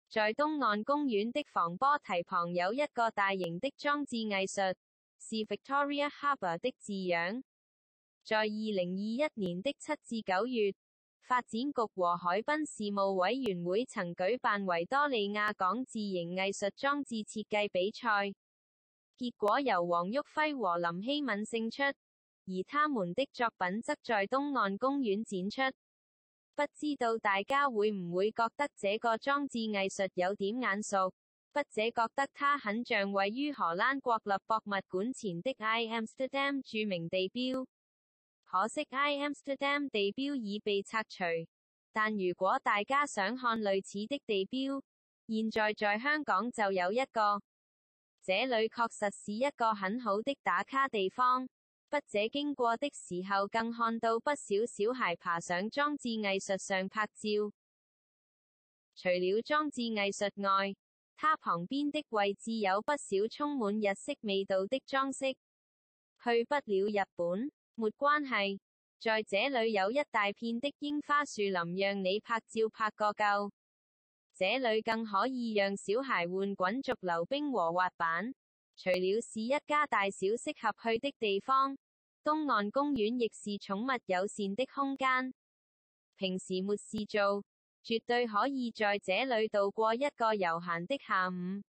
在東岸公園的防波堤旁有一個大型的裝置藝術，是 Victoria Harbour 的字樣。在2021年的7至9月，發展局和海濱事務委員會曾舉辦維多利亞港自營藝術裝置設計比賽，結果由黃旭輝和林希敏勝出，而他們的作品則在東岸公園展出。不知道大家會唔會覺得這個裝置藝術有點眼熟，筆者覺得它很像位於荷蘭國立博物館前的 I Amsterdam 著名地標。可惜 I Amsterdam 地標已被拆除，但如果大家想看類似的地標，現在香港就有一個。這裡確實是一個很好的打卡地方。筆者經過的時候更看到不少小孩爬上裝置藝術上拍照。除了裝置藝術外，它旁邊的位置有不少充滿日式味道的裝飾。去不了日本，沒關係，在這裡有一大片的櫻花樹林讓你拍照拍個夠。這裡更可以讓小孩玩滾軸溜冰和滑板。除了是一家大小適合去的地方，東岸公園亦是寵物友善的空間。平時沒事做，絕對可以在這裡度過一個悠閒的下午。